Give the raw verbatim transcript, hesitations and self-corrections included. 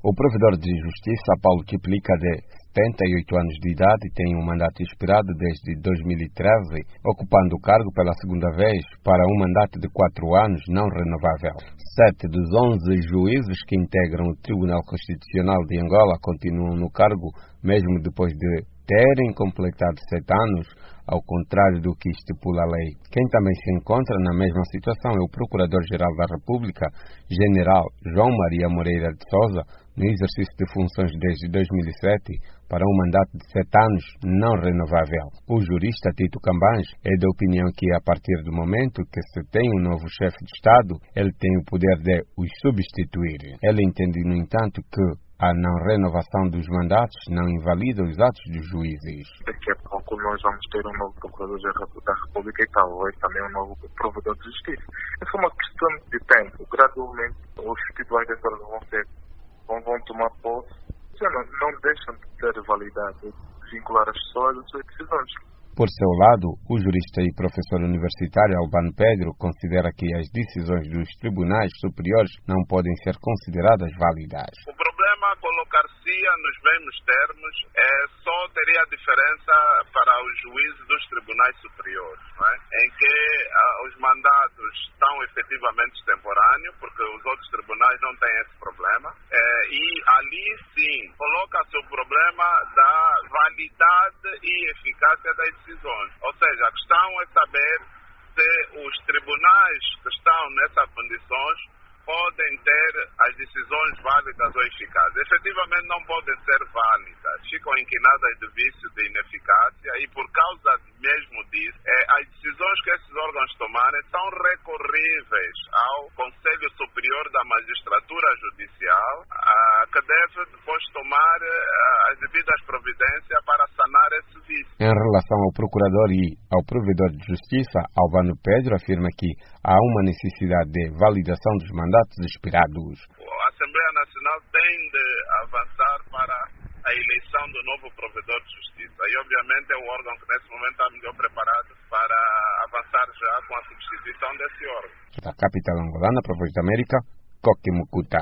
O provedor de justiça, Paulo Kiplika, de setenta e oito anos de idade, tem um mandato expirado desde dois mil e treze, ocupando o cargo pela segunda vez para um mandato de quatro anos não renovável. Sete dos onze juízes que integram o Tribunal Constitucional de Angola continuam no cargo, mesmo depois de terem completado sete anos, ao contrário do que estipula a lei. Quem também se encontra na mesma situação é o Procurador-Geral da República, General João Maria Moreira de Sousa, no exercício de funções desde dois mil e sete, para um mandato de sete anos não renovável. O jurista Tito Cambanes é da opinião que, a partir do momento que se tem um novo chefe de Estado, ele tem o poder de os substituir. Ele entende, no entanto, que a não renovação dos mandatos não invalida os atos dos juízes. Daqui a pouco nós vamos ter um novo Procurador da República e talvez também um novo Provedor de Justiça. Isso é uma questão de tempo. Gradualmente os titulares dessa vão, ser, vão, vão tomar posse. Já não, não deixam de ter validade, de vincular as pessoas às suas decisões. Por seu lado, o jurista e professor universitário Albano Pedro considera que as decisões dos tribunais superiores não podem ser consideradas válidas. O problema colocar-se-ia nos mesmos termos, é, só teria diferença para os juízes dos tribunais superiores, não é? Em que ah, os mandatos estão efetivamente extemporâneos, porque os outros tribunais não têm esse problema, é, e ali sim coloca-se o problema da validade e eficácia das decisões. Ou seja, a questão é saber se os tribunais que estão nessas condições podem ter as decisões válidas ou eficazes. Efetivamente não podem ser válidas, ficam inquinadas de vício de ineficácia e por causa mesmo disso, é, as decisões que esses órgãos tomarem são recorríveis ao Conselho Superior da Magistratura Judicial, ah, que deve depois tomar ah, as devidas providências para sanar esse vício. Em relação ao Procurador e ao Provedor de Justiça, Albano Pedro afirma que há uma necessidade de validação dos mandatos expirados. A Assembleia Nacional tem de avançar para a eleição do novo Provedor de Justiça e obviamente é o órgão que nesse momento está melhor preparado para avançar já com a substituição desse órgão. Da capital angolana, para a Voz da América, Coque Mucuta.